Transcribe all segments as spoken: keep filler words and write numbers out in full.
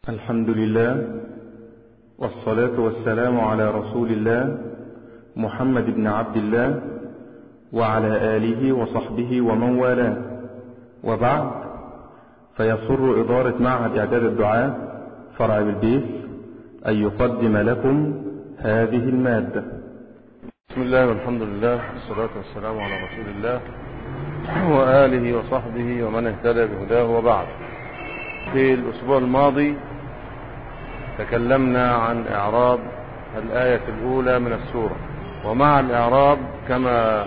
الحمد لله والصلاة والسلام على رسول الله محمد بن عبد الله وعلى آله وصحبه ومن والاه، وبعد، فيسر إدارة معهد إعداد الدعاة فرع بالبيت أن يقدم لكم هذه المادة. بسم الله والحمد لله والصلاة والسلام على رسول الله وآله وصحبه ومن اهتدى بهداه، وبعد. في الأسبوع الماضي تكلمنا عن إعراب الآية الأولى من السورة، ومع الإعراب كما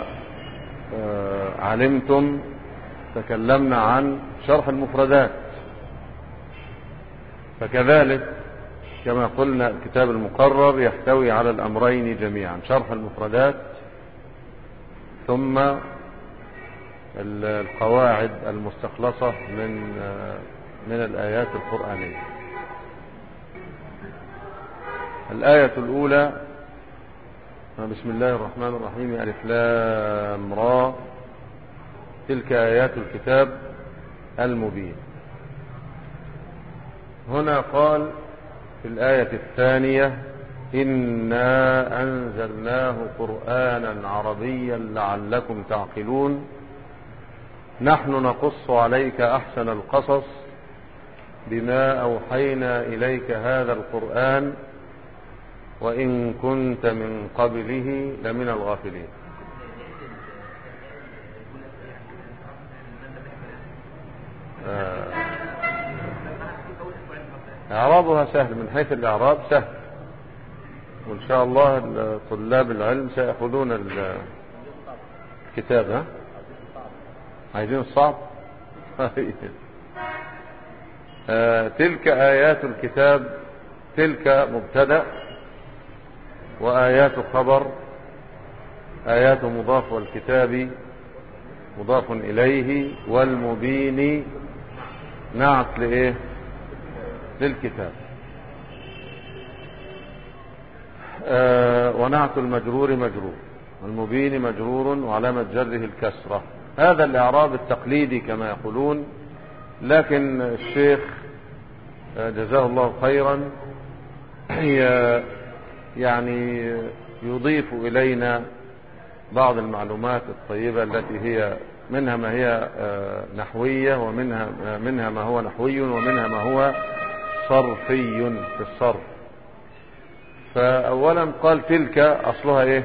علمتم تكلمنا عن شرح المفردات، فكذلك كما قلنا الكتاب المقرر يحتوي على الأمرين جميعا، شرح المفردات ثم القواعد المستخلصة من من الآيات القرآنية. الآية الأولى: بسم الله الرحمن الرحيم، ألف لام را، تلك آيات الكتاب المبين. هنا قال في الآية الثانية: إنا أنزلناه قرآنا عربيا لعلكم تعقلون، نحن نقص عليك أحسن القصص بما أوحينا إليك هذا القرآن وإن كنت من قبله لمن الغافلين. إعرابها سهل، من حيث الإعراب سهل، وإن شاء الله طلاب العلم سيأخذون الكتاب. ها عايزين الصعب؟ آه تلك آيات الكتاب، تلك مبتدأ وآيات خبر، آيات مضاف والكتاب مضاف إليه، والمبين نعت لإيه؟ للكتاب. آه ونعت المجرور مجرور، المبين مجرور وعلامة جره الكسرة. هذا الإعراب التقليدي كما يقولون، لكن الشيخ جزاه الله خيرا يعني يضيف إلينا بعض المعلومات الطيبة التي هي منها ما هي نحوية، ومنها منها ما هو نحوي، ومنها ما هو صرفي في الصرف. فأولا قال تلك أصلها إيه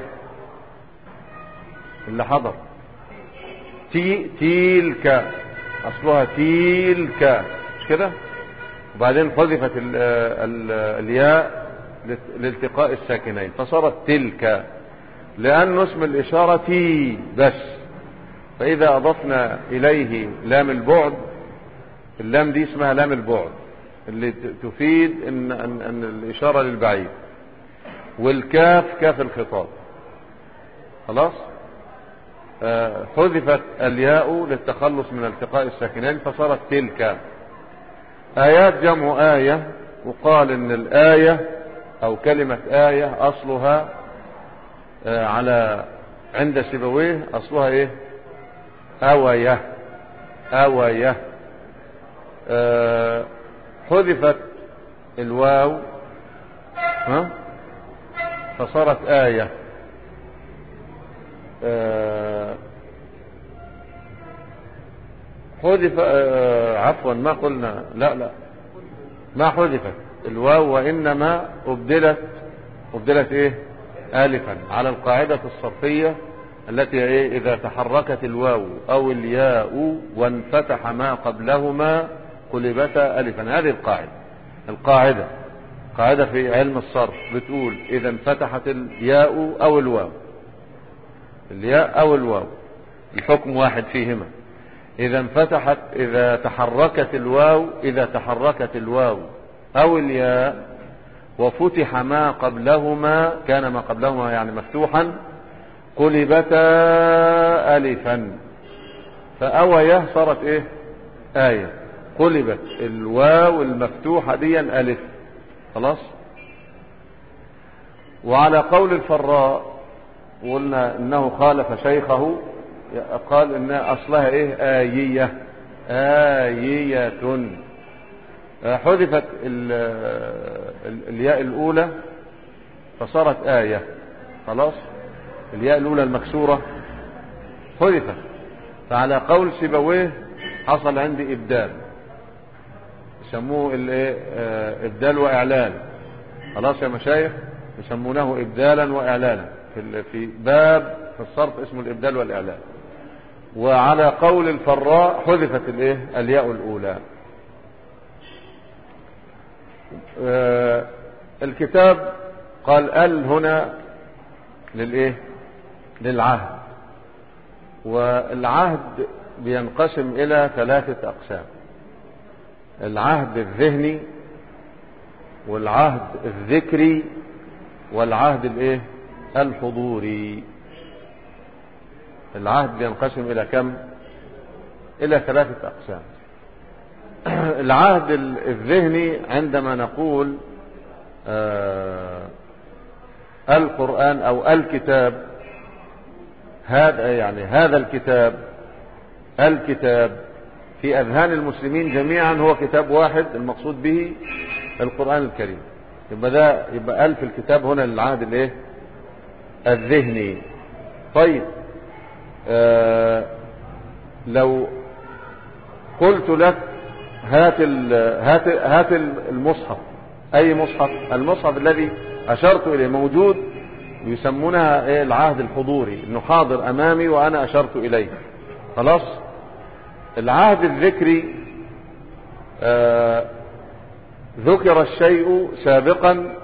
اللي حضر؟ تي تيلك أصلها تيلك، مش كده؟ وبعدين حذفت الياء لالتقاء الساكنين فصارت تلك، لأنه اسم الإشارة تي بس. فإذا أضفنا إليه لام البعد، اللام دي اسمها لام البعد اللي تفيد إن, أن, أن الإشارة للبعيد، والكاف كاف الخطاب. خلاص؟ آه حذفت الياء للتخلص من التقاء الساكنين فصارت تلك. آيات جمع آية، وقال إن الآية أو كلمة آية أصلها آه على عند سيبويه أصلها إيه؟ آوية آوية. آه حذفت الواو ها فصارت آية. آه حذف آه عفوا ما قلنا لا لا ما حذفت الواو، وإنما أبدلت أبدلت إيه؟ آلفا، على القاعدة الصرفية التي إيه؟ إذا تحركت الواو أو الياء وانفتح ما قبلهما قلبتا ألفا. هذه القاعدة القاعدة قاعدة في علم الصرف بتقول إذا انفتحت الياء أو الواو، الياء أو الواو الحكم واحد فيهما. إذا انفتحت إذا تحركت الواو إذا تحركت الواو أو الياء وفتح ما قبلهما، كان ما قبلهما يعني مفتوحا، قلبتا ألفا. فأويه صارت إيه؟ آية. قلبت الواو المفتوحة دي ألف. خلاص؟ وعلى قول الفراء قلنا إنه خالف شيخه، قال إن أصلها إيه؟ آيية آيية. حذفت الياء الأولى فصارت آية. خلاص الياء الأولى المكسورة حذفت، فعلى قول سيبويه حصل عندي إبدال، يسموه إبدال وإعلان. خلاص يا مشايخ، يسمونه إبدالا وإعلانا في في باب في الصرف اسمه الإبدال والإعلان. وعلى قول الفراء حذفت الايه الياء الأولى. آه الكتاب قال ال هنا للايه للعهد، والعهد بينقسم إلى ثلاثة أقسام: العهد الذهني والعهد الذكري والعهد الايه الحضوري. العهد بينقسم الى كم؟ الى ثلاثة اقسام. العهد الذهني عندما نقول آه القرآن او الكتاب، هذا يعني هذا الكتاب الكتاب في اذهان المسلمين جميعا هو كتاب واحد المقصود به القرآن الكريم. يبقى ده يبقى ألف الكتاب هنا للعهد الايه الذهني. طيب آه لو قلت لك هات هات هات المصحف، اي مصحف؟ المصحف الذي اشرت اليه موجود، يسمونها ايه العهد الحضوري، انه حاضر امامي وانا اشرت اليه. خلاص. العهد الذكري آه ذكر الشيء سابقا،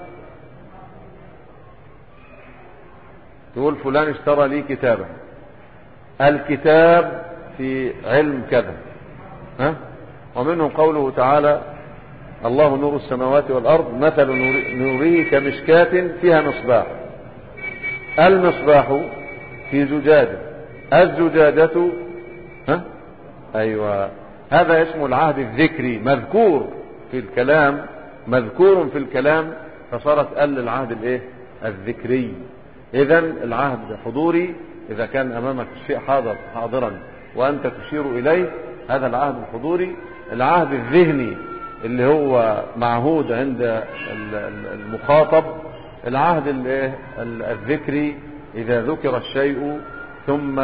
تقول فلان اشترى لي كتابا، الكتاب في علم كذا، ها؟ ومنه قوله تعالى: الله نور السماوات والأرض مثل نوره كمشكاة فيها مصباح، المصباح في زجاجة، الزجاجة ها؟ أيوة، هذا اسمه العهد الذكري، مذكور في الكلام، مذكور في الكلام، فصارت ال العهد الايه الذكري. اذا العهد حضوري اذا كان امامك الشيء حاضر حاضرا وانت تشير اليه، هذا العهد الحضوري. العهد الذهني اللي هو معهود عند المخاطب، العهد الايه الذكري اذا ذكر الشيء ثم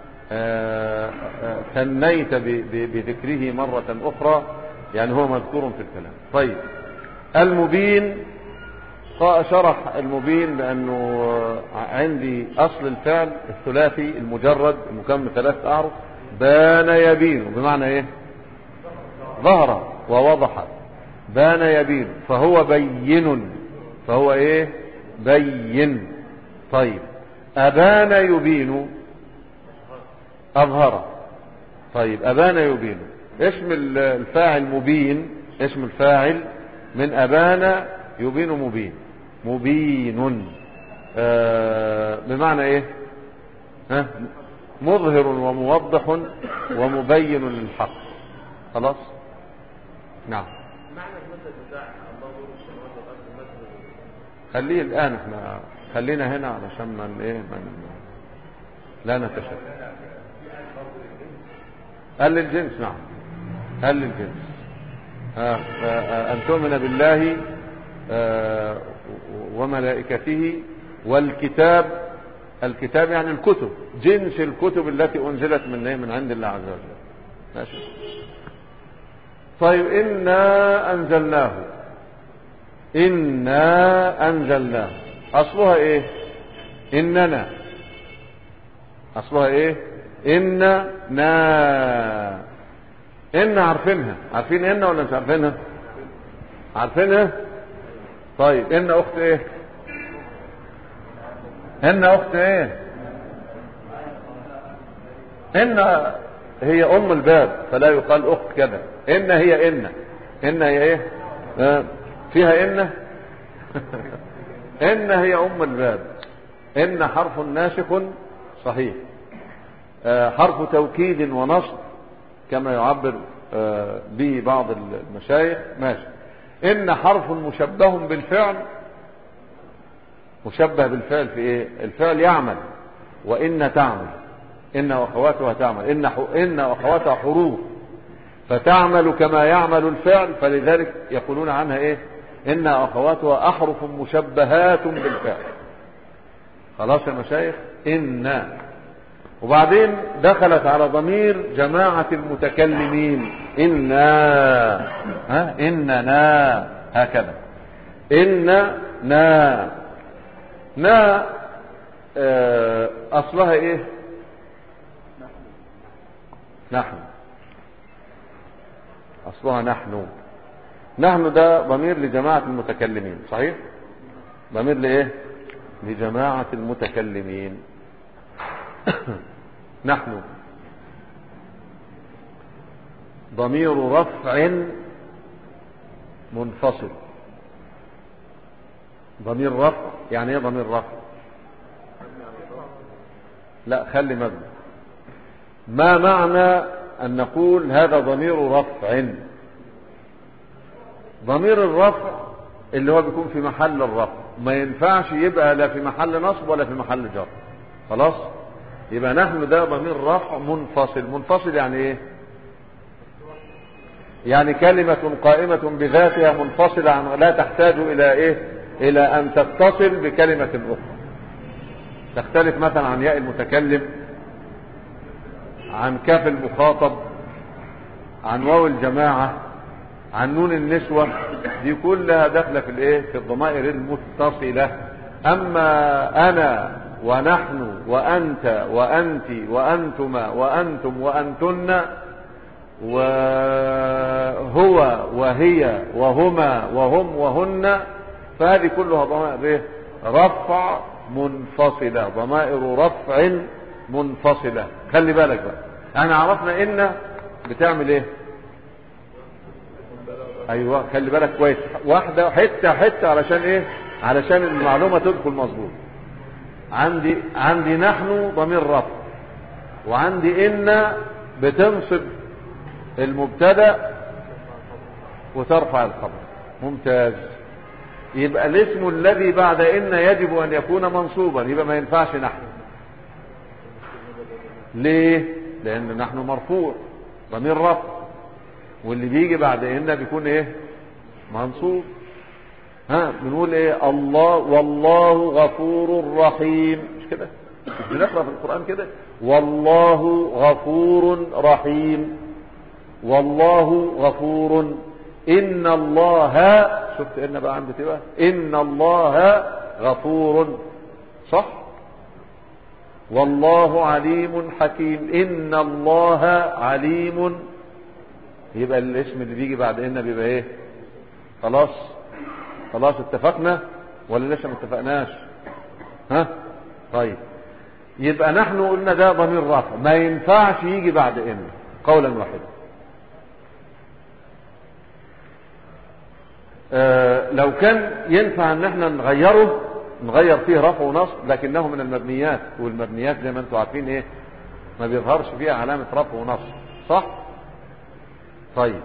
ثنيت بذكره مرة اخرى، يعني هو مذكور في الكلام. طيب المبين، شرح المبين بأنه عندي أصل الفعل الثلاثي المجرد المكون من ثلاث أعرف، بان يبين، بمعنى إيه؟ ظهر ووضح، بان يبين، فهو بين، فهو إيه؟ بين. طيب أبان يبين، أظهر. طيب أبان يبين، اسم الفاعل مبين، اسم الفاعل من أبان يبين مبين، مبين آه بمعنى ايه؟ ها؟ مظهر وموضح ومبين للحق. خلاص. نعم. معنى المثل بتاع الله نور السماوات والارض مثل، خليه الان، احنا خلينا هنا علشان من ايه من لا نتشكل. قال للجنس، نعم قال للجنس. آه آه أن تؤمن بالله آه وملائكته والكتاب، الكتاب يعني الكتب، جنس الكتب التي أنزلت من من عند الله عز وجل. ماشي. طيب إنا أنزلناه، إنا أنزلناه أصلها إيه؟ إننا، أصلها إيه؟ إننا، إن عارفينها، عارفين إن ولا مش عارفينها؟ عارفينها. طيب إن أخت إيه؟ إن أخت إيه؟ إن هي أم الباب، فلا يقال أخت كذا. إن هي إن إن هي إيه؟ آه. فيها إن إن هي أم الباب. إن حرف ناسخ صحيح، آه حرف توكيد ونصب كما يعبر آه به بعض المشايخ. ماشي. إن حرف مشبه بالفعل، مشبه بالفعل في إيه؟ الفعل يعمل، وإن تعمل، إن وأخواتها تعمل، إن إن وأخواتها حروف، فتعمل كما يعمل الفعل، فلذلك يقولون عنها ايه؟ إن أخواتها أحرف مشبهات بالفعل. خلاص يا مشايخ؟ إن. وبعدين دخلت على ضمير جماعة المتكلمين، إنا، ها إننا، هكذا إن نا نا اه أصلها إيه؟ نحن. أصلها نحن. نحن ده ضمير لجماعة المتكلمين، صحيح؟ ضمير لإيه؟ لجماعة المتكلمين. نحن ضمير رفع منفصل. ضمير رفع يعني ايه ضمير رفع؟ لا، خلي مبني. ما معنى ان نقول هذا ضمير رفع؟ ضمير الرفع اللي هو بيكون في محل الرفع، ما ينفعش يبقى لا في محل نصب ولا في محل جر. خلاص؟ يبقى نحن ده ضمير رفع منفصل. منفصل يعني ايه؟ يعني كلمة قائمة بذاتها منفصلة عن، لا تحتاج الى ايه؟ الى ان تتصل بكلمة اخرى. تختلف مثلا عن ياء المتكلم، عن كاف المخاطب، عن واو الجماعة، عن نون النسوة. دي كلها داخلة في الايه؟ في الضمائر المتصلة. اما انا ونحن وانت وانت وانتما وانتم وانتن وهو وهي وهما وهم وهن، فهذه كلها ضمائر رفع منفصلة، ضمائر رفع منفصلة. خلي بالك بقى، احنا عرفنا ان بتعمل ايه؟ ايوه، خلي بالك كويس، واحدة حتة حتة، علشان ايه؟ علشان المعلومة تدخل مظبوط. عندي عندي نحن ضمير رفع، وعندي ان بتنصب المبتدا وترفع الخبر. ممتاز. يبقى الاسم الذي بعد ان يجب ان يكون منصوبا، يبقى ما ينفعش نحن. ليه؟ لان نحن مرفوع ضمير رفع، واللي بيجي بعد ان بيكون ايه؟ منصوب. ها بنقول ايه؟ الله والله غفور رحيم، مش كده؟ مش بنقرا في القرآن كده؟ والله غفور رحيم، والله غفور. ان الله، شفت ان بقى عندي تبقى ان الله غفور، صح؟ والله عليم حكيم، ان الله عليم. يبقى الاسم اللي بيجي بعد ان بيبقى ايه؟ خلاص خلاص اتفقنا ولا لسه ما اتفقناش؟ ها طيب، يبقى نحن قلنا ده ضمير رفع ما ينفعش يجي بعد ان قولا واحدا. آه لو كان ينفع ان احنا نغيره، نغير فيه رفع ونصب، لكنه من المبنيات، والمبنيات زي ما انتم عارفين ايه؟ ما بيظهرش فيها علامة رفع ونصب، صح؟ طيب.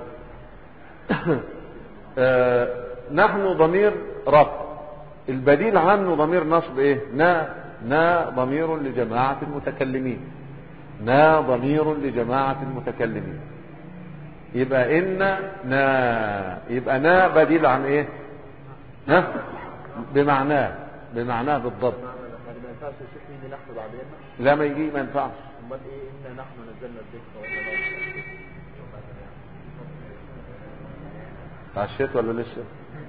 آه نحن ضمير رفع، البديل عنه ضمير نصب ايه؟ نا. نا ضمير لجماعة المتكلمين، نا ضمير لجماعة المتكلمين. يبقى إن نا، يبقى نا بديل عن ايه؟ ها بمعناه، بمعناه بالضبط. ما ينفعش الشيخ يجي نحن بعدين؟ لا ما يجي، ما ينفعش. امال ايه؟ ان نحن نزلنا الذكر وانا اتعشيت ولا لسه؟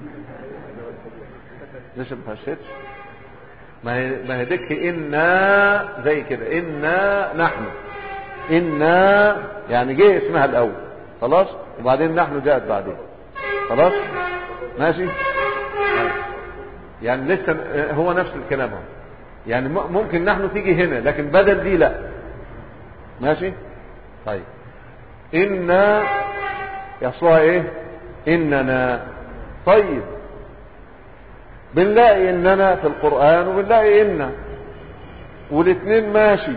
لسه ما اتعشيتش؟ ما هي ما هي ديك إنا زي كده، إنا نحن، إنا يعني جه اسمها الأول، خلاص، وبعدين نحن جاءت بعدين، خلاص ماشي. يعني لسه هو نفس الكلام هو. يعني ممكن نحن تيجي هنا، لكن بدل دي لا. ماشي طيب. إنا يصلها ايه؟ إننا. طيب، بنلاقي إننا في القرآن وبنلاقي إنا، والاثنين ماشي.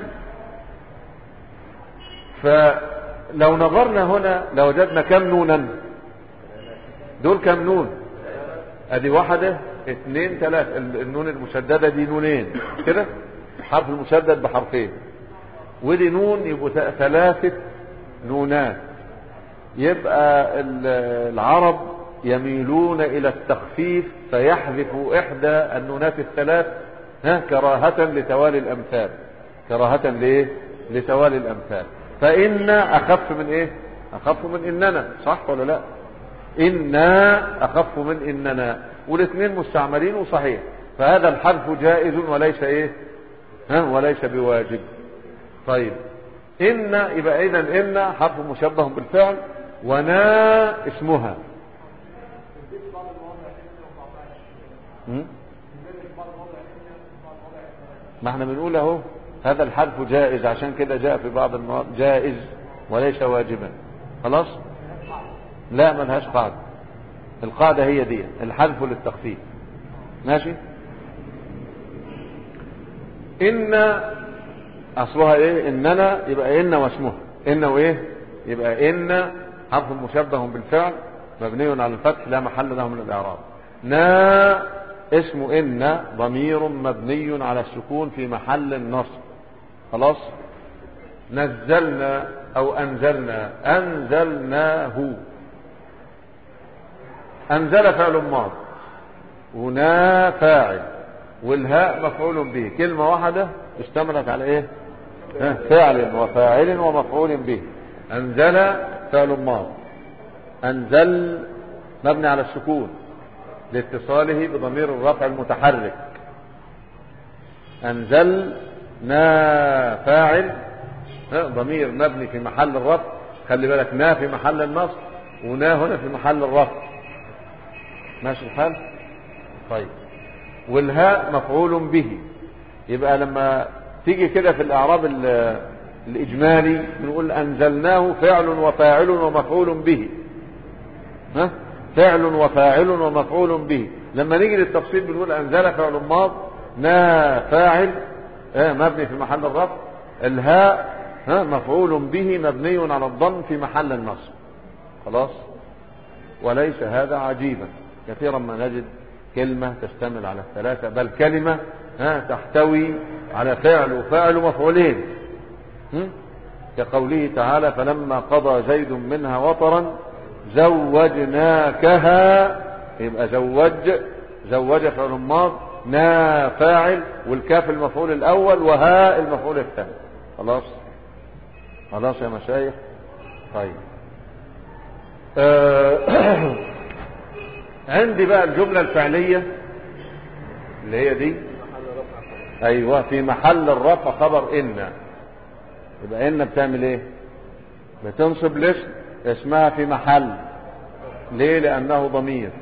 فلو نظرنا هنا لوجدنا كم نونا؟ دول كم نون؟ ادي واحدة اثنين ثلاثة. النون المشددة دي نونين كده، حرف المشدد بحرفين، ودي نون يبقوا ثلاثة نونات. يبقى العرب يميلون الى التخفيف فيحذفوا احدى النونات الثلاث ها كراهة لتوالي الامثال، كراهة ليه لتوالي الامثال. فإن اخف من ايه؟ اخف من اننا، صح ولا لا؟ إنا اخف من اننا، والاثنين مستعملين وصحيح، فهذا الحذف جائز وليس ايه ها وليس بواجب. طيب إن يبقى إذن إن حرف مشبه بالفعل، ونا اسمها. ما احنا بنقول اهو هذا الحذف جائز، عشان كده جاء في بعض المواضع جائز وليس واجبا. خلاص؟ لا ملهاش قاعدة، القاعدة هي دي الحذف للتخفيف. ماشي؟ إن أصلها إيه؟ إننا، يبقى إن واسمها. إن وإيه؟ يبقى إن حرف مشبه بالفعل مبني على الفتح لا محل له من الإعراب. نا اسم إن ضمير مبني على السكون في محل النصب. خلاص؟ نزلنا أو أنزلنا، أنزلناه. أنزل فعل ماض، ونا فاعل، والهاء مفعول به، كلمة واحدة اشتملت على ايه؟ فعل وفاعل ومفعول به. أنزل فعل ماض، أنزل مبني على السكون لاتصاله بضمير الرفع المتحرك. أنزلنا فاعل ضمير مبني في محل الرفع، خلي بالك نا في محل النصب ونا هنا في محل الرفع. ماشي الحال؟ طيب والهاء مفعول به. يبقى لما تيجي كده في الإعراب الإجمالي بنقول أنزلناه فعل وفاعل ومفعول به. ها؟ فعل وفاعل ومفعول به. لما نيجي للتفصيل بنقول أنزل فعل ماض، نا فاعل اه مبني في محل الرفع، الهاء ها مفعول به مبني على الضم في محل النصب. خلاص؟ وليس هذا عجيبا، كثيرا ما نجد كلمة تشتمل على الثلاثة، بل كلمة ها تحتوي على فعل وفاعل ومفعولين، كقوله تعالى فلما قضى زيد منها وطرا زوجناكها. يبقى زوج زوج فعل ماض، نا فاعل، والكاف المفعول الأول وهاء المفعول الثاني. خلاص خلاص يا مشايخ. طيب أه عندي بقى الجملة الفعلية اللي هي دي، ايوه في محل الرفع خبر ان. يبقى ان بتعمل ايه؟ بتنصب الاسم، اسمها في محل. ليه؟ لانه ضمير.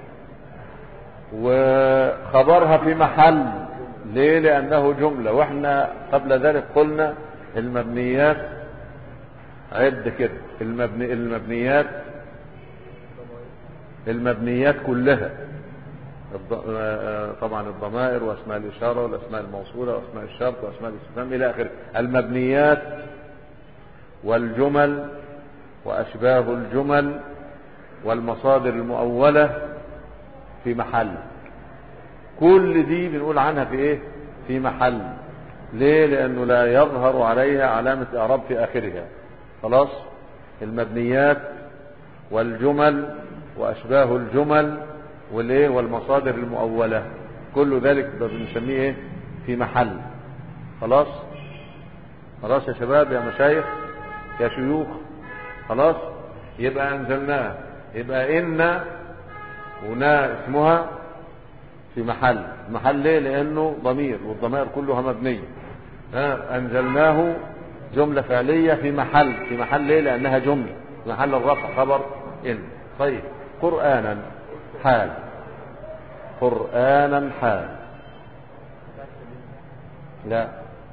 وخبرها في محل. ليه؟ لانه جملة. واحنا قبل ذلك قلنا المبنيات عد كده، المبني المبنيات المبنيات كلها طبعا الضمائر واسماء الاشاره والاسماء الموصوله واسماء الشرط واسماء الاستفهام الى اخره. المبنيات والجمل واشباه الجمل والمصادر المؤوله في محل. كل دي بنقول عنها في ايه؟ في محل. ليه؟ لانه لا يظهر عليها علامه اعراب في اخرها. خلاص؟ المبنيات والجمل واشباه الجمل والايه والمصادر المؤولة، كل ذلك بنسميه ايه؟ في محل. خلاص خلاص يا شباب يا مشايخ يا شيوخ. خلاص يبقى انزلناه، يبقى ان ونا اسمها في محل. محل ليه؟ لانه ضمير، والضمائر كلها مبنية. ها انزلناه جملة فعلية في محل. في محل ليه؟ لانها جملة في محل الرفع خبر ان. طيب قرآنا حال. قرآنا حال. لا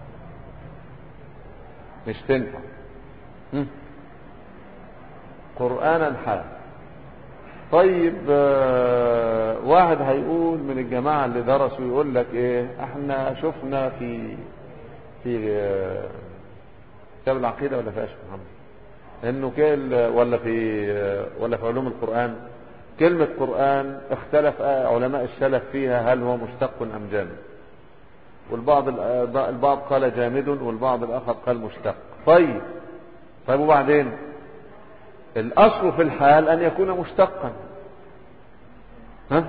مش تنفع. قرآنا حال. طيب آه واحد هيقول من الجماعة اللي درسوا يقول لك ايه؟ احنا شفنا في في آه كتاب العقيدة ولا في اشبه محمد انه كل ولا في آه ولا في علوم القرآن كلمة قرآن اختلف علماء السلف فيها هل هو مشتق ام جامد. والبعض البعض قال جامد والبعض الاخر قال مشتق. طيب طيب وبعدين الأصل في الحال أن يكون مشتقا. ها؟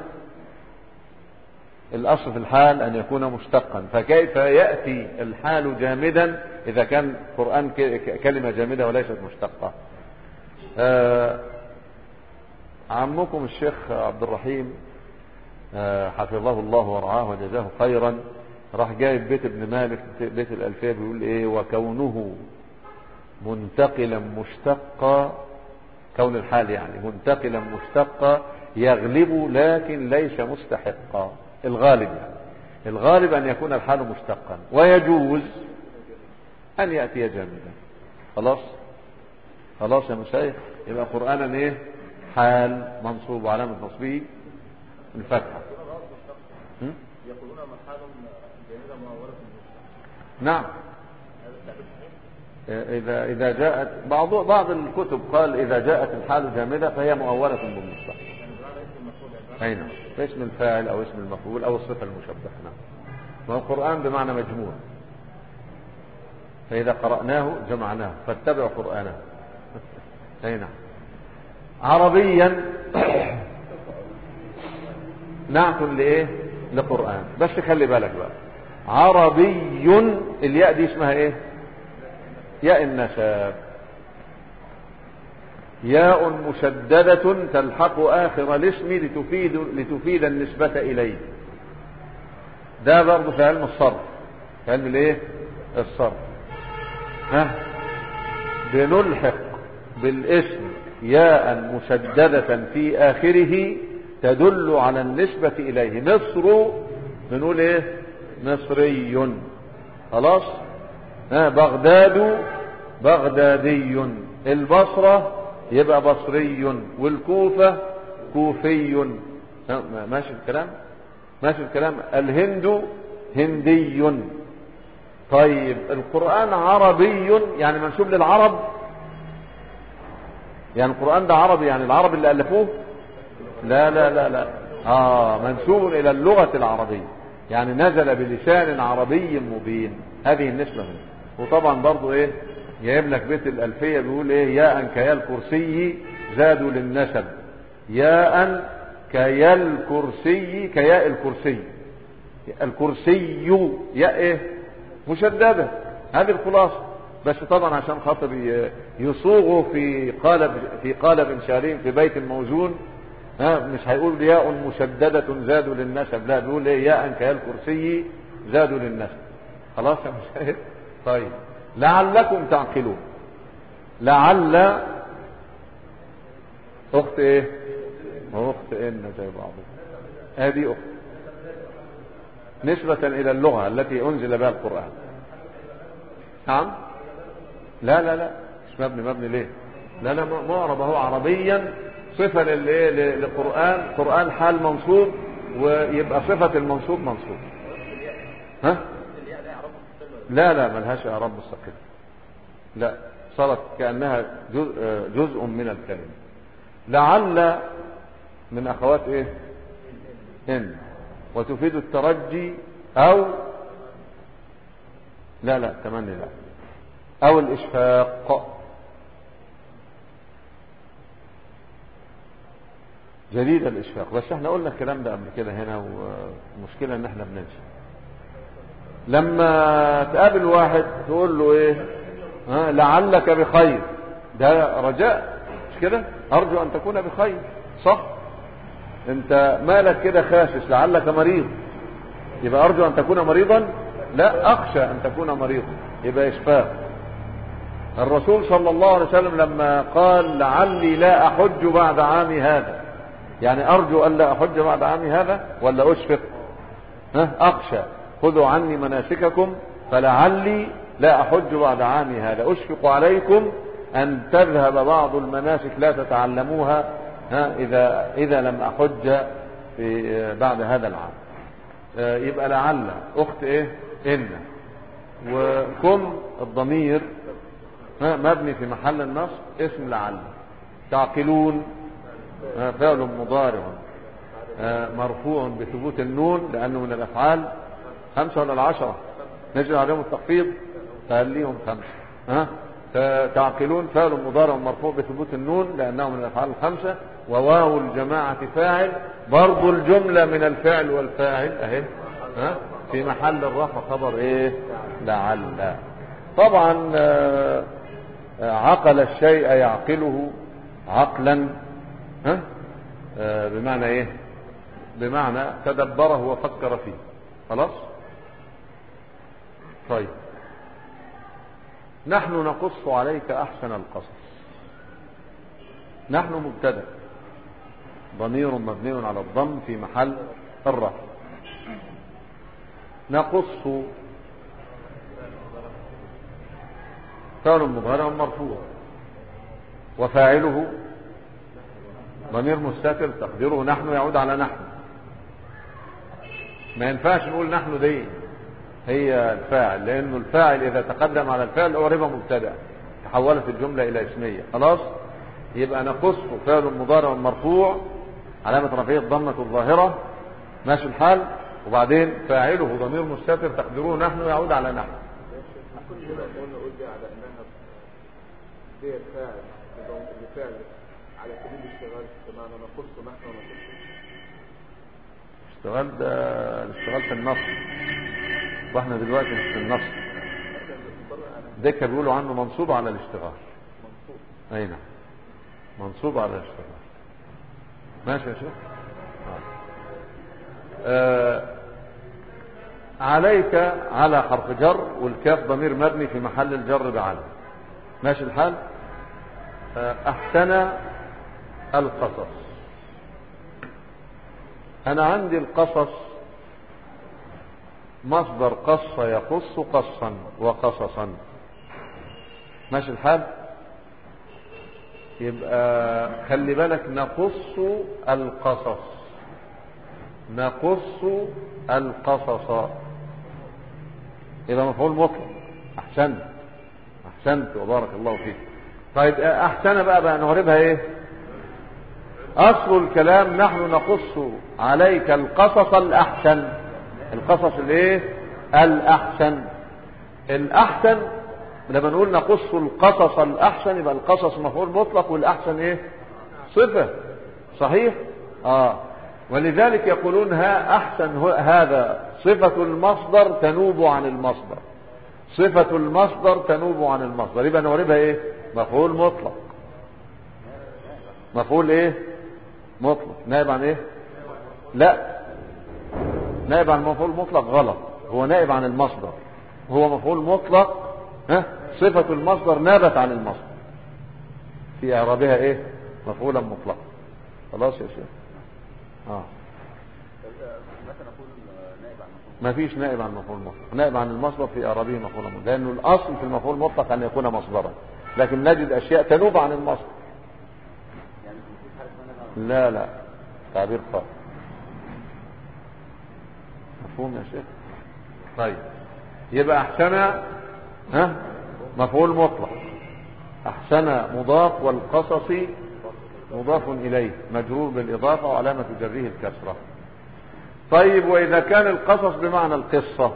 الأصل في الحال أن يكون مشتقا، فكيف يأتي الحال جامدا إذا كان القرآن كلمة جامدة وليست مشتقة؟ آه عمكم الشيخ عبد الرحيم آه حفظه الله ورعاه وجزاه خيرا راح جايب بيت ابن مالك بيت الألفية بيقول ايه: وكونه منتقلا مشتقا، كون الحال يعني منتقلا مشتقا يغلب لكن ليس مستحقا. الغالب يعني الغالب أن يكون الحال مشتقا، ويجوز أن يأتي جامدا. خلاص خلاص يا مشايخ، يبقى قرآنا ايه؟ حال منصوب وعلامة نصبه الفتحة. يقولون محال جامدة مؤولة. نعم، إذا إذا جاءت بعض بعض الكتب قال إذا جاءت الحال جامدة فهي مؤولة بالمصدر. أين؟ اسم الفاعل أو اسم المفعول أو الصفة المشبهة. نعم. والقرآن بمعنى مجموع، فإذا قرأناه جمعناه فاتبعوا قرآنه. أي نعم. عربيا نعت لإيه؟ لقرآن. بس خلي بالك بقى، عربي الياء دي اسمها إيه؟ ياء النسب، ياء مشددة تلحق آخر الاسم لتفيد لتفيد النسبة إليه. ده برضه في علم الصرف، في علم الايه؟ الصرف. ها؟ بنلحق بالاسم ياء مشددة في آخره تدل على النسبة إليه. مصر بنقول ايه؟ مصري. خلاص. ها؟ بغداد بغدادي. البصرة يبقى بصري، والكوفة كوفي. ماشي الكلام؟ ماشي الكلام. الهند هندي. طيب القرآن عربي يعني منسوب للعرب، يعني القرآن ده عربي يعني العرب اللي ألفوه؟ لا لا لا لا آه منسوب إلى اللغة العربية، يعني نزل بلسان عربي مبين. هذه النسبة منه. وطبعا برضو ايه جايب لك بيت الألفية بيقول ايه: ياء كيا الكرسي زادوا للنسب، ياء كيا الكرسي كياء الكرسي. الكرسي ياء ايه؟ مشددة. هذه الخلاصة. بس طبعا عشان خاطر يصوغوا في قالب في قالب شعري في بيت موزون، ها مش هيقول ياء مشددة زادوا للنسب، لا بيقول ايه: ياء كيا الكرسي زادوا للنسب. خلاص يا مشاهد. طيب لعلكم تعقلون. لعل اخت ايه؟ اخت ان زي بعضها. هذه اخت نسبة الى اللغة التي انزل بها القرآن. نعم. لا لا لا مش مبني. مبني ليه؟ لا لا معرب اهو عربيا صفة للايه؟ للقرآن. قرآن حال منصوب، ويبقى صفة المنصوب منصوب. ها؟ لا لا ملهاش اعراب مستقل. لا صارت كأنها جزء, جزء من الكلمة. لعل من اخوات ايه؟ ان، وتفيد الترجي او لا لا تمني لا او الاشفاق. جديد الاشفاق، بس احنا قلنا الكلام ده قبل كده هنا، ومشكلة ان احنا بننسى. لما تقابل واحد تقول له ايه؟ ها لعلك بخير، ده رجاء مش كده؟ ارجو ان تكون بخير، صح؟ انت مالك كده خاشش؟ لعلك مريض، يبقى ارجو ان تكون مريضا؟ لا، اخشى ان تكون مريضا، يبقى اشفاق. الرسول صلى الله عليه وسلم لما قال لعلي لا احج بعد عامي هذا، يعني ارجو ان لا احج بعد عامي هذا ولا اشفق؟ ها اخشى. خذوا عني مناسككم فلعلي لا احج بعد عامي هذا. اشفق عليكم ان تذهب بعض المناسك لا تتعلموها ها اذا اذا لم احج في بعد هذا العام. يبقى لعل اخت ايه؟ ان. وكم الضمير ها مبني في محل النصب اسم لعل. تعقلون فعل مضارع مرفوع بثبوت النون لانه من الافعال. خمسة ولا العشرة؟ نجري عليهم التخفيض، خليهم خمسة. ها تعقلون فعل مضارع مرفوع بثبوت النون لأنه من الأفعال الخمسة، وواو الجماعة فاعل، برضو الجملة من الفعل والفاعل اهي ها في محل الرفع خبر ايه لعل. طبعا عقل الشيء يعقله عقلا ها بمعنى ايه؟ بمعنى تدبره وفكر فيه. خلاص. طيب نحن نقص عليك احسن القصص. نحن مبتدأ ضمير مبني على الضم في محل الرفع. نقص فعل مضارع مرفوع وفاعله ضمير مستتر تقديره نحن يعود على نحن. ما ينفعش نقول نحن دي هي الفاعل، لانه الفاعل اذا تقدم على الفعل اعرب مبتدا تحولت الجمله الى اسميه. خلاص. يبقى نقص فعل مضارع مرفوع علامه رفعه الضمه الظاهره ماشي الحال، وبعدين فاعله ضمير مستتر تقديره نحن يعود على نحن. كل هنا قلنا قلت على انها دي الفاعل الفعل على سبيل الاشتغال بمعنى نقص نحن ونقص. اشتغال ده الاشتغال في النصر، واحنا دلوقتي مش في النصر. ده كانوا بيقولوا عنه منصوب على الاشتغال. منصوب. اي نعم منصوب على الاشتغال. ماشي يا شيخ. آه. عليك على حرف جر والكاف ضمير مبني في محل الجر بعلى. ماشي الحال. آه. احسن القصص. انا عندي القصص مصدر قص يقص قصا وقصصا. ماشي الحال. يبقى خلي بالك نقص القصص نقص القصص يبقى مفعول مطلق. احسنت احسنت وبارك الله فيك. طيب احسن بقى بقى نعربها ايه؟ اصل الكلام نحن نقص عليك القصص الاحسن. القصص الايه؟ الاحسن. الاحسن لما نقول نقص القصص الاحسن يبقى القصص مفعول مطلق والاحسن ايه؟ صفه. صحيح. اه ولذلك يقولون ها احسن هذا صفه المصدر تنوب عن المصدر. صفه المصدر تنوب عن المصدر. يبقى نعربها ايه؟ مفعول مطلق. مفعول ايه؟ مطلق. نائب عن ايه؟ لا نائب عن مفعول مطلق غلط. هو نائب عن المصدر. هو مفعول مطلق ها صفة المصدر نابت عن المصدر في اعرابها ايه؟ مفعولا مطلقا. خلاص يا شيخ. اه ما فيش نائب عن مفعول مطلق. نائب عن المصدر في اعرابه مفعولا مطلقا، لانه الاصل في المفعول المطلق ان يكون مصدرا، لكن نجد اشياء تنوب عن المصدر. لا لا تعبير خاطئ. مفهوم يا شيخ؟ طيب يبقى احسن ها مفعول مطلق. احسن مضاف والقصص مضاف اليه مجرور بالاضافه وعلامه جره الكسره. طيب واذا كان القصص بمعنى القصه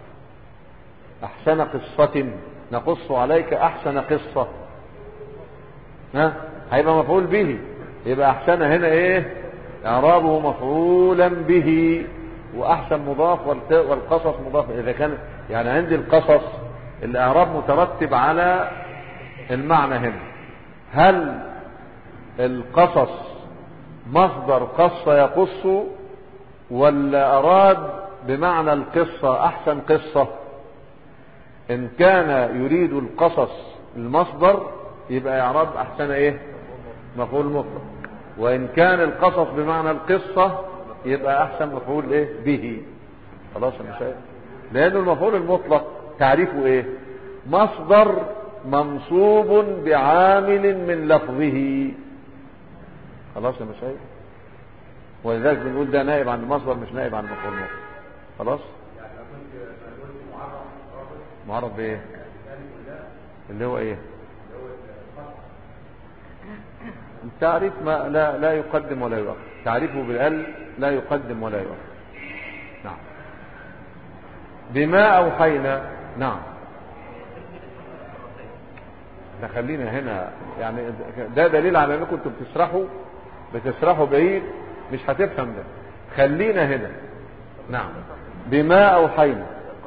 احسن قصه نقص عليك احسن قصه ها هيبقى مفعول به. يبقى احسن هنا ايه؟ اعرابه مفعولا به، واحسن مضاف والقصص مضاف. اذا كان يعني عندي القصص الاعراب مترتب على المعنى هنا. هل القصص مصدر قص يقص ولا اراد بمعنى القصة احسن قصة؟ ان كان يريد القصص المصدر يبقى اعراب احسن ايه؟ مفعول مطلق. وان كان القصص بمعنى القصة يبقى احسن مفعول ايه؟ به. خلاص يا مشايخ. لانه المفعول المطلق تعريفه ايه؟ مصدر منصوب بعامل من لفظه. خلاص يا مشايخ. ولذلك بنقول ده نائب عن المصدر مش نائب عن المفعول المطلق. خلاص. معرض بايه؟ اللي هو ايه؟ التعريف ما لا لا يقدم ولا يؤخر. تعريفه بالال لا يقدم ولا يؤخر. نعم. بما اوحينا. نعم ده خلينا هنا يعني، ده دليل على انكم انتوا بتسرحوا بتسرحوا بعيد، مش هتفهم ده. خلينا هنا. نعم. بما اوحينا،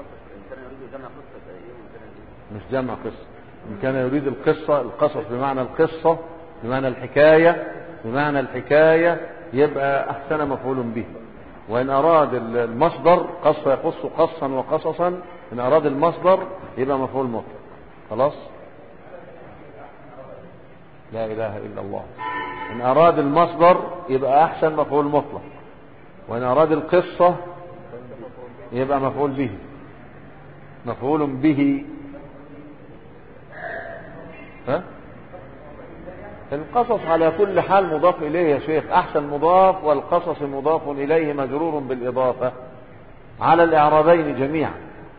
مش جمع قصة. إن كان يريد القصة، القصص بمعنى القصة، بمعنى الحكاية، بمعنى الحكاية يبقى أحسن مفعول به. وإن أراد المصدر قص يقص قصا وقصصا، إن أراد المصدر يبقى مفعول مطلق. خلاص. لا إله إلا الله. إن أراد المصدر يبقى أحسن مفعول مطلق، وإن أراد القصة يبقى مفعول به، مفعول به. ها؟ القصص على كل حال مضاف إليه يا شيخ، أحسن مضاف، والقصص مضاف إليه مجرور بالإضافة على الإعرابين جميعا.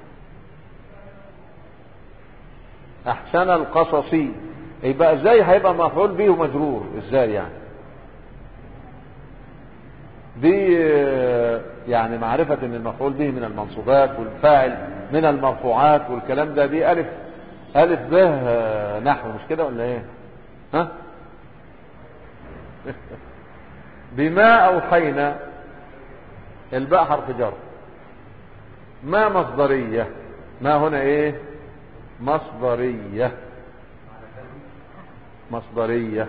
أحسن القصص يبقى ازاي هيبقى مفعول به ومجرور؟ ازاي يعني؟ دي يعني معرفة ان المفعول به من المنصوبات والفاعل من المرفوعات والكلام ده، دي ألف ألف به نحو، مش كده ولا ايه؟ ها؟ بما أوحينا، الباء حرف جر، ما مصدرية، ما هنا ايه؟ مصدرية، مصدرية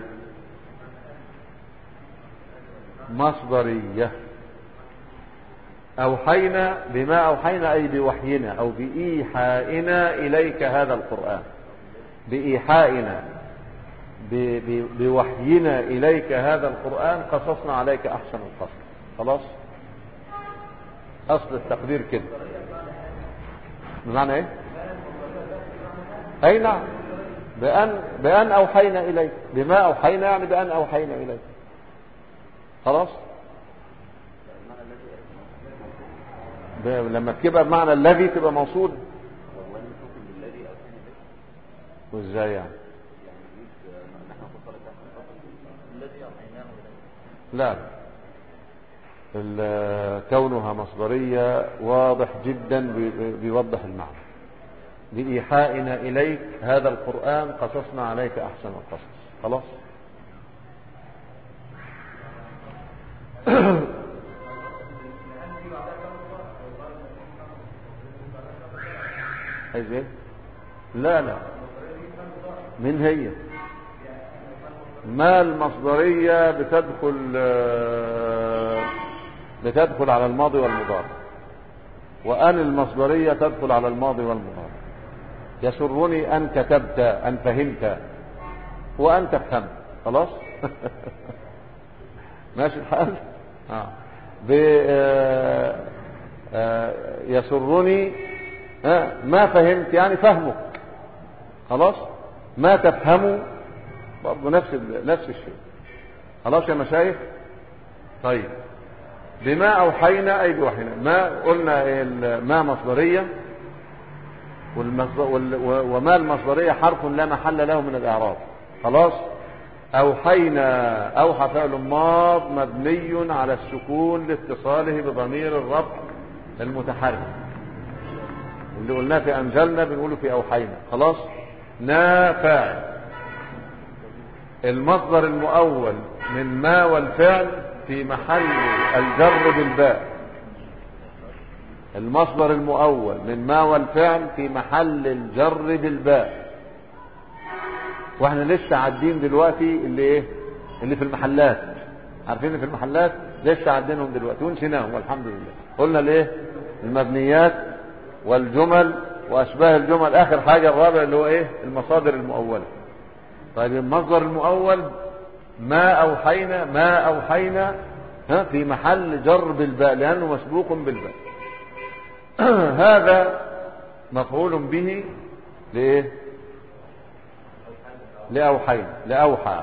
مصدرية. أوحينا، بما أوحينا أي بوحينا أو بإيحائنا إليك هذا القرآن، بإيحائنا بوحينا إليك هذا القرآن قصصنا عليك أحسن القصص. خلاص، أصل التقدير كده. بمعنى إيه؟ أي نعم، بأن بأن أوحينا إليك، بما أوحينا يعني بأن أوحينا إليك. خلاص. لما تبقى بمعنى الذي تبقى موصول. وازاي يعني؟ لا، كونها مصدرية واضح جدا، بيوضح المعنى. بإيحائنا إليك هذا القرآن قصصنا عليك أحسن القصص. خلاص. عايز ايه؟ لا لا، من هي ما المصدرية بتدخل بتدخل على الماضي والمضارع، وأن المصدرية تدخل على الماضي والمضارع. يسرني أن كتبت، أن فهمت، وأن تفهم. خلاص. ماشي الحال. آه. آه آه يسرني آه ما فهمت يعني فهمك. خلاص. ما تفهموا برضه نفس نفس الشيء. خلاص يا مشايخ. طيب، بما أوحينا أي بوحينا. ما قلنا ما مصدرية، وما المصدرية حرف لا محل له من الإعراب. خلاص. أوحينا، أوحى فعل ماض مبني على السكون لاتصاله بضمير الرفع المتحرك، اللي قلناه في أنزلنا بنقوله في أوحينا. خلاص. نا فاعل، المصدر المؤول من ما والفعل في محل الجر بالباء. المصدر المؤول من ما والفعل في محل الجر بالباء. واحنا لسه عادين دلوقتي اللي ايه؟ اللي في المحلات. عارفين في المحلات لسه عادينهم دلوقتي ونسيناهم والحمد لله. قلنا الايه؟ المبنيات والجمل واشباه الجمل. اخر حاجة الرابع اللي هو ايه؟ المصادر المؤولة. طيب، المصدر المؤول ما اوحينا، ما اوحينا ها في محل جر بالباء لانه مسبوق بالباء. هذا مفعول به لإيه؟ لأوحينا، لأوحى.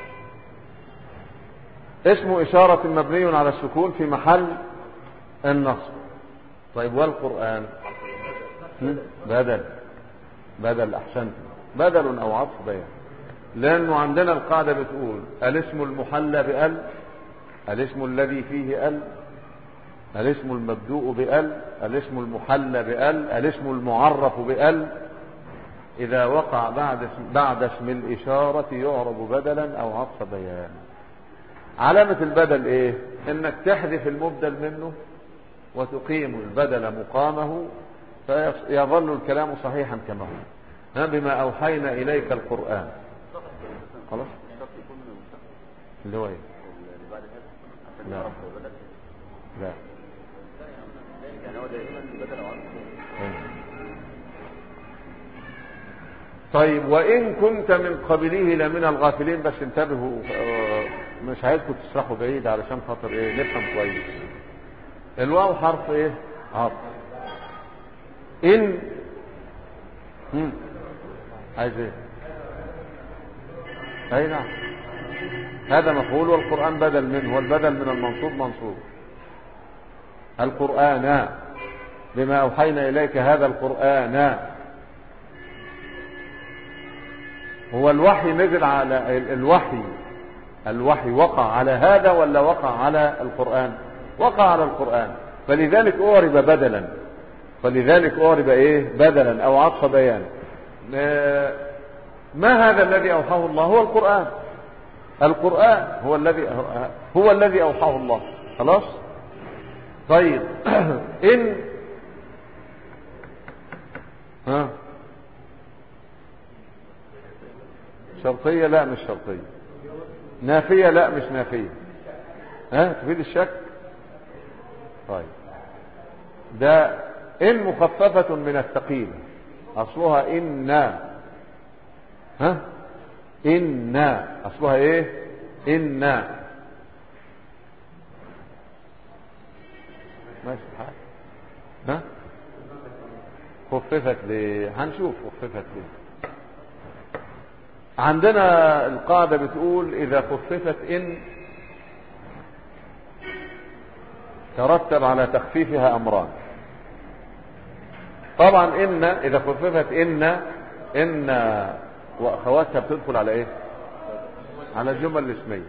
اسم إشارة مبني على السكون في محل النصب. طيب، والقرآن بدل بدل أحسنت، بدل أو عطف بيان. لأنه عندنا القاعدة بتقول الاسم المحلى بأل، الاسم الذي فيه أل، الاسم المبدوء بأل، الاسم المحلى بأل، الاسم المعرف بأل، إذا وقع بعد اسم, بعد اسم الإشارة يعرب بدلا أو عطف بيان. علامة البدل إيه؟ إنك تحذف المبدل منه وتقيم البدل مقامه فيظل الكلام صحيحا كما هو. بما أوحينا إليك القرآن. خلاص؟ اللي هو إيه؟ لا لا يعني هو دائما بدل او عطف. طيب وإن كنت من قبله لمن الغافلين. بس انتبهوا مش عايزكم تسرحوا بعيد علشان خاطر ايه نفهم كويس. الواو حرف ايه؟ عطف. ان هم. عايز ايه؟ اي نعم هذا مفعول والقرآن بدل منه والبدل من المنصوب منصوب. القرآن بما أوحينا إليك هذا القرآن. هو الوحي نزل على الوحي الوحي وقع على هذا ولا وقع على القرآن؟ وقع على القرآن. فلذلك أعرب بدلا فلذلك أعرب إيه؟ بدلا أو عطف بيان. ما هذا الذي أوحاه الله؟ هو القرآن. القرآن هو الذي هو الذي أوحاه الله. خلاص. طيب إن ها شرطية؟ لا مش شرطية. نافية؟ لا مش نافية. ها تفيد الشك. طيب ده إن مخففة من الثقيل أصلها إن. ها إن أصلها إيه؟ إن. ماشي الحال. ها خففت ليه؟ هنشوف خففت ليه. عندنا القاعدة بتقول إذا خففت إن ترتب على تخفيفها أمران. طبعا إن إذا خففت إن إن وأخواتها بتدخل على إيه؟ على الجمل الاسمية.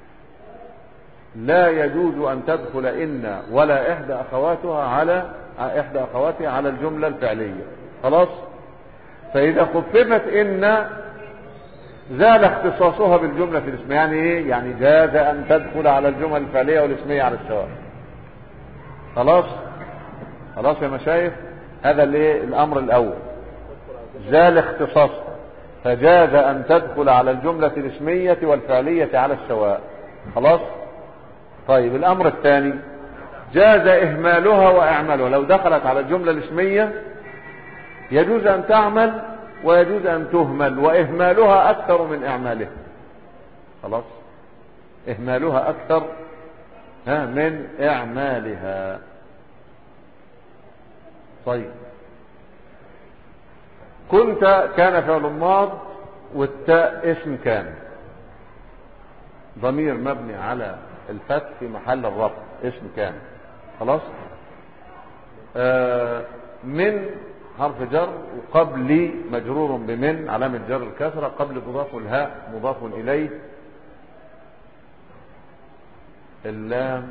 لا يجوز أن تدخل إن ولا إحدى أخواتها على إحدى أخواتها على الجملة الفعلية. خلاص. فإذا خففت إن زال اختصاصها بالجملة الاسمية. يعني إيه؟ يعني جاز أن تدخل على الجمل الفعلية والاسمية على السواء. خلاص. خلاص يا مشايخ. هذا اللي الأمر الأول. زال اختصاصها فجاز أن تدخل على الجملة الاسمية والفعلية على السواء. خلاص. طيب الأمر الثاني جاز إهمالها وإعمالها. لو دخلت على الجملة الاسمية يجوز أن تعمل ويجوز أن تهمل وإهمالها أكثر من إعمالها. خلاص. إهمالها أكثر من إعمالها. طيب كنت كان فعل ماض والتاء اسم كان ضمير مبني على الفتح في محل الرفع اسم كان. خلاص. آه من حرف جر وقبل مجرور بمن علامة جر الكسرة قبل مضاف الهاء مضاف إليه. اللام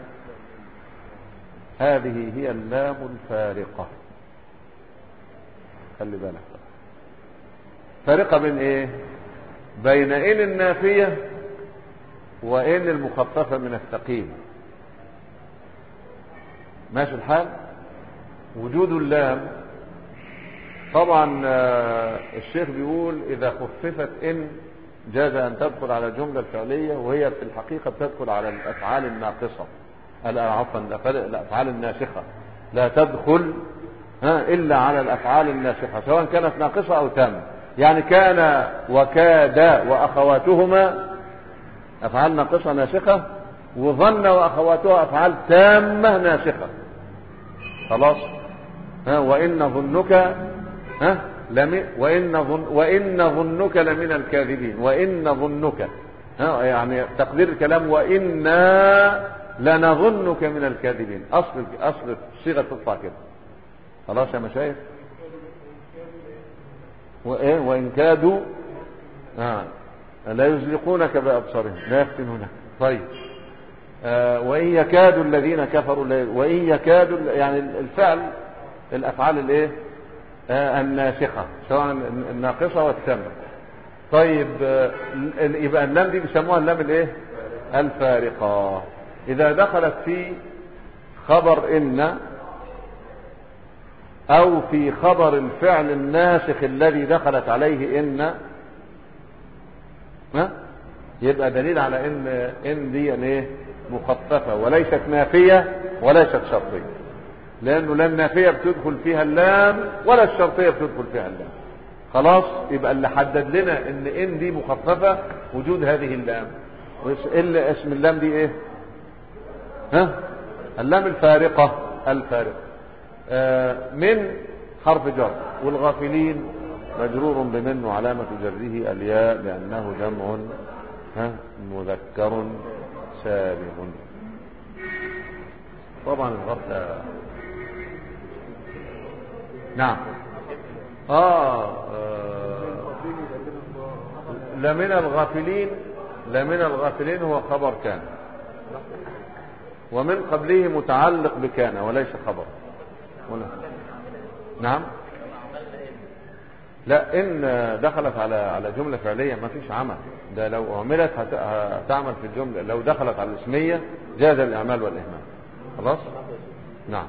هذه هي اللام الفارقة. خلي بالك فارقة بين ايه؟ بين ان النافية وان المخففة من الثقيل. ماشي الحال. وجود اللام طبعا الشيخ بيقول اذا خففت ان جاز ان تدخل على الجملة الفعلية وهي في الحقيقة بتدخل على الافعال الناقصة. عفوا الافعال الناسخة لا تدخل ها الا على الافعال الناسخة سواء كانت ناقصة او تامة. يعني كان وكاد واخواتهما افعال ناقصة ناسخة وظن واخواتها افعال تامة ناسخة. خلاص. ها وان ظنك ها لم وان ظن وان ظنك لمن الكاذبين. وان ظنك ها يعني تقدير الكلام وإنا لنظنك من الكاذبين. اصل اصل الصيغه تطلع كده. خلاص يا مشايخ. وايه وان كادوا آه. لا يزلقونك بابصارهم لا يفتنونك. طيب آه وان يكاد الذين كفروا وان يكاد يعني الفعل الافعال الايه آه الناسخة، سواء الناقصة والتامة. طيب آه يبقى اللام دي بيسموها اللام الايه؟ الفارقة. اذا دخلت في خبر ان او في خبر الفعل الناسخ الذي دخلت عليه ان، ها يبقى دليل على ان ان دي ايه؟ مخففة وليست نافية وليست شرطية، لانه لا النافية بتدخل فيها اللام ولا الشرطية بتدخل فيها اللام. خلاص، يبقى اللي حدد لنا ان ان دي مخففة وجود هذه اللام. اللي اسم اللام دي ايه؟ ها اللام الفارقة. الفارقة آه من حرف جر، والغافلين مجرور بمن وعلامة جره الياء لأنه جمع ها مذكر سالم. طبعا الغفلة نعم آه, آه لمن الغافلين، لمن الغافلين هو خبر كان، ومن قبله متعلق بكان وليس خبر. ولا. نعم لا، ان دخلت على على جمله فعليه ما فيش عمل، ده لو اعملت هتعمل في الجمله. لو دخلت على الاسميه جاز الاعمال والاهمال. خلاص. نعم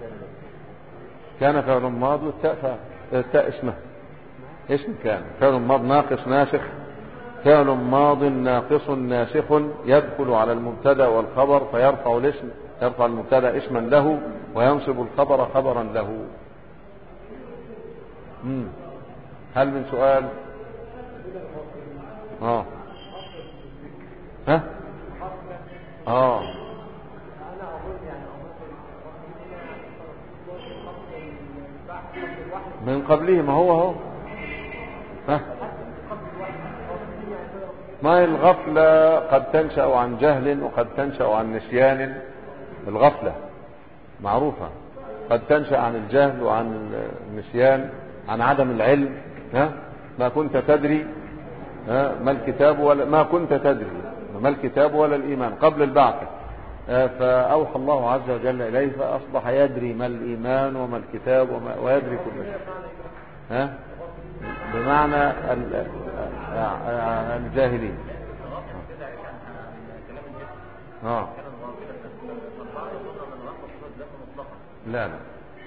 كان فعل ماض والتاء التاء اسمه اسم كان فعل ماض ناقص ناسخ، فعل ماض ناقص ناسخ يدخل على المبتدا والخبر فيرفع الاسم، يرفع المبتدا اسما له وينصب الخبر خبرا له. مم. هل من سؤال؟ اه ها اه من قبله، ما هو هو ها ما الغفلة قد تنشأ عن جهل وقد تنشأ عن نسيان. الغفلة معروفة، قد تنشأ عن الجهل وعن النسيان، عن عدم العلم. ها ما كنت تدري ها ما الكتاب ولا ما كنت تدري ما الكتاب ولا الإيمان قبل البعثة، فأوحى الله عز وجل إليه فأصبح يدري ما الإيمان وما الكتاب وما ويدري كل شيء. ها بمعنى الجاهلين. اه لا لا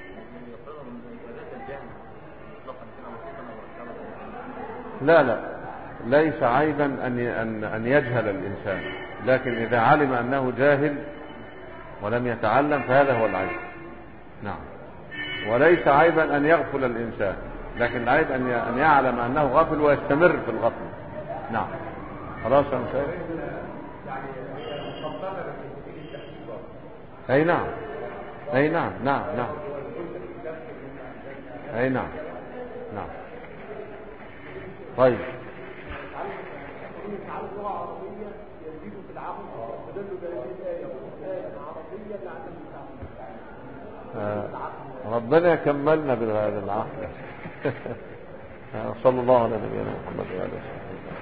لا لا ليس عيبا ان ان ان يجهل الانسان، لكن اذا علم انه جاهل ولم يتعلم فهذا هو العيب. نعم وليس عيبا ان يغفل الانسان، لكن العيب ان ان يعلم انه غافل ويستمر في الغفله. نعم خلاص يا مسائل. اي نعم اي نعم نعم نعم اي نعم نعم. طيب آه ربنا يكملنا بهذا العقل. صلى الله على نبينا محمد وعلى اله وصحبه.